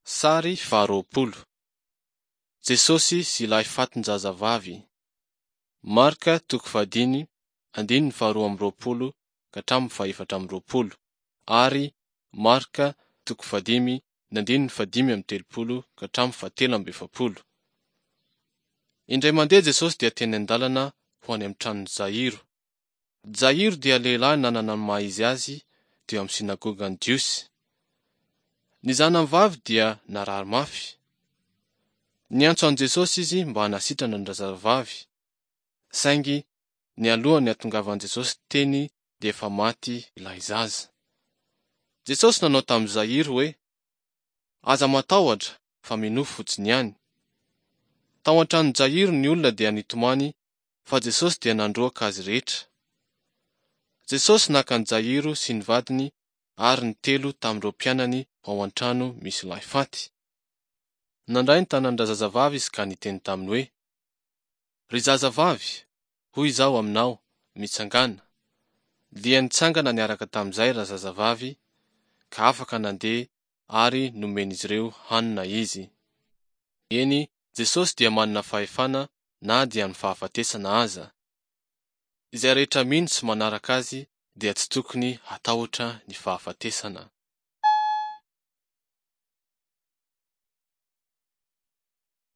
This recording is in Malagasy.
Sary faharoapolo. Jesosy sy lahy fatin-jazavavy. Marka 5:1-20 ka hatramin'ny 4:20 ary Marka 5:5-30 ka hatramin'ny 7:20. Indray mandeha Jesosy dia teny an-dalana ho any amin'ny tranon'i Jairo. Jairo dia lehilahy nanana ny maha izy azy teo amin'ny sinagogan'ny Jiosy. Ny zanany vavy dia narary mafy. Niantso an Jesosy izy mba hanasitrana ny zazavavy, saingy ny alohany nahatongavan Jesosy teny dia efa maty ilay zaza. Jesosy nanao tamin'i Jairo hoe, aza matahotra fa minofo fotsiny ihany. Tao an-tranon'i Jairo ny olona dia nitomany fa Jesosy dia nandroaka azy rehetra. Jesosy naka an Jairo sy ny vadiny ary ny 3 tamin'ireo mpianany ao an-trano misy lahy faty. Nandray ny tanan'ireo zazavavy izy ka niteny taminy hoe, ry zazavavy, hoy izao aminao, mitsangana. Dia nitsangana niaraka tamin'izay ry zazavavy ka afaka nandeha ary nomen'izy ireo hanina izy. Eny, Jesosy dia manana fahefana na dia ny fahafatesana aza. Izay rehetra mino sy manaraka azy dia tsy tokony hatahotra ny fahafatesana.